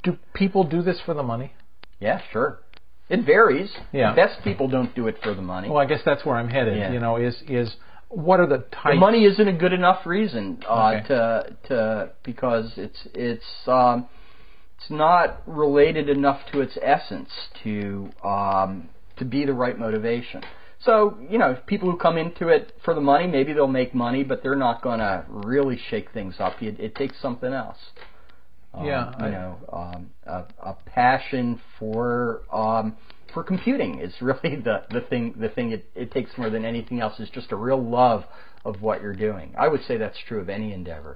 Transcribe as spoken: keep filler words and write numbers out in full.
Do people do this for the money? Yeah, sure. It varies. Yeah. The best people don't do it for the money. Well, I guess that's where I'm headed. Yeah. You know, is is what are the types? The money isn't a good enough reason uh, Okay. to to because it's it's um, it's not related enough to its essence to um, to be the right motivation. So, you know, people who come into it for the money, maybe they'll make money, but they're not going to really shake things up. It, it takes something else. Um, Yeah, you I- know, um, a, a passion for um, for computing is really the, the thing. The thing it, it takes more than anything else is just a real love of what you're doing. I would say that's true of any endeavor.